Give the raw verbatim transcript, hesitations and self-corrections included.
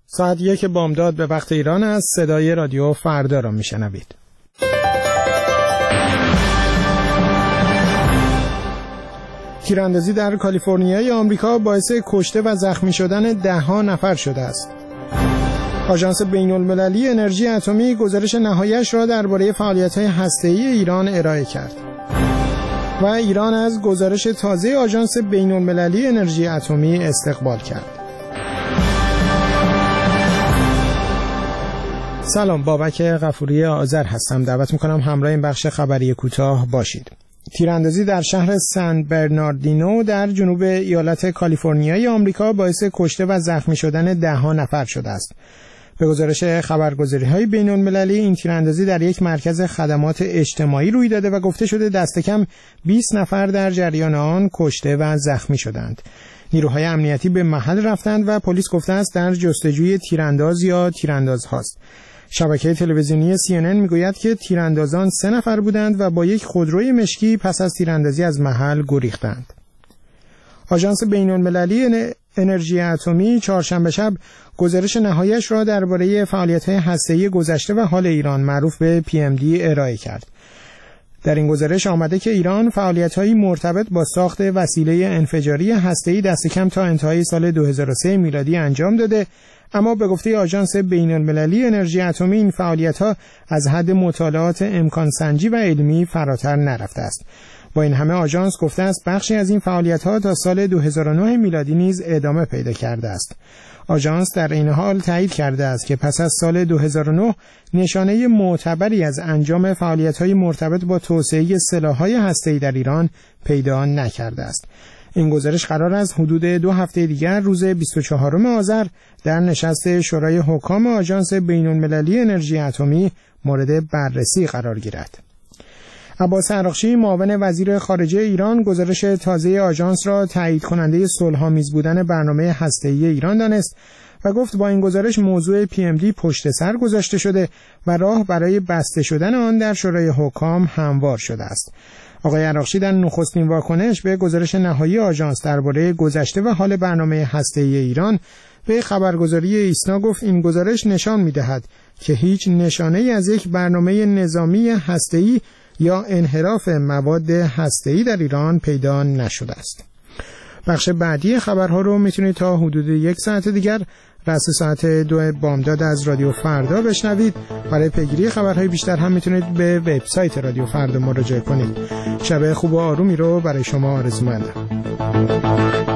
ساعت یک بامداد به وقت ایران است. صدای رادیو فردا را میشنوید. تیراندازی در کالیفرنیای آمریکا باعث کشته و زخمی شدن ده ها نفر شده است. آژانس بین‌المللی انرژی اتمی گزارش نهایی‌اش را درباره فعالیت‌های هسته‌ای ایران ارائه کرد. و ایران از گزارش تازه آژانس بین‌المللی انرژی اتمی استقبال کرد. سلام، بابک غفوری آذر هستم. دعوت می‌کنم همراه این بخش خبری کوتاه باشید. تیراندازی در شهر سن برناردینو در جنوب ایالت کالیفرنیای آمریکا باعث کشته و زخمی شدن ده ها نفر شده است. به گزارش خبرگزاری‌های بین‌المللی این تیراندازی در یک مرکز خدمات اجتماعی روی داده و گفته شده دست کم بیست نفر در جریان آن کشته و زخمی شدند. نیروهای امنیتی به محل رفتند و پلیس گفته است در جستجوی تیرانداز یا تیراندازهاست. شبکه تلویزیونی سی ان ان میگوید که تیراندازان سه نفر بودند و با یک خودروی مشکی پس از تیراندازی از محل گریختند. آژانس بین‌المللی انرژی اتمی چهارشنبه شب گزارش نهایی‌اش را درباره فعالیت‌های هسته‌ای گذشته و حال ایران معروف به پی ام دی ارائه کرد. در این گزارش آمده که ایران فعالیت‌های مرتبط با ساخت وسیله انفجاری هسته‌ای دست کم تا انتهای سال دو هزار و سه میلادی انجام داده، اما به گفته آژانس بین‌المللی انرژی اتمی این فعالیت‌ها از حد مطالعات امکان سنجی و علمی فراتر نرفته است. با این همه آژانس گفته است بخشی از این فعالیت‌ها تا سال دو هزار و نه میلادی نیز ادامه پیدا کرده است. آژانس در این حال تایید کرده است که پس از سال دو هزار و نه نشانه معتبری از انجام فعالیت‌های مرتبط با توسعه سلاح‌های هسته‌ای در ایران پیدا نکرده است. این گزارش قرار است حدود دو هفته دیگر روز بیست و چهارم آذر در نشست شورای حکام آژانس بین‌المللی انرژی اتمی مورد بررسی قرار گیرد. عباس عراقچی معاون وزیر خارجه ایران گزارش تازه آژانس را تایید کننده صلح‌آمیز بودن برنامه هسته‌ای ایران دانست و گفت با این گزارش موضوع پی ام دی پشت سر گذاشته شده و راه برای بسته شدن آن در شورای حکام هموار شده است. آقای عراقچی در نخستین واکنش به گزارش نهایی آژانس درباره گذشته و حال برنامه هسته‌ای ایران به خبرگزاری ایسنا گفت این گزارش نشان می‌دهد که هیچ نشانه‌ای از یک برنامه نظامی هسته‌ای یا انحراف مواد هسته‌ای در ایران پیدا نشده است. بخش بعدی خبرها رو میتونید تا حدود یک ساعت دیگر رأس ساعت دو بامداد از رادیو فردا بشنوید. برای پیگیری خبرهای بیشتر هم میتونید به وبسایت رادیو فردا مراجعه کنید. شب خوب و آرومی رو برای شما آرزو مندم.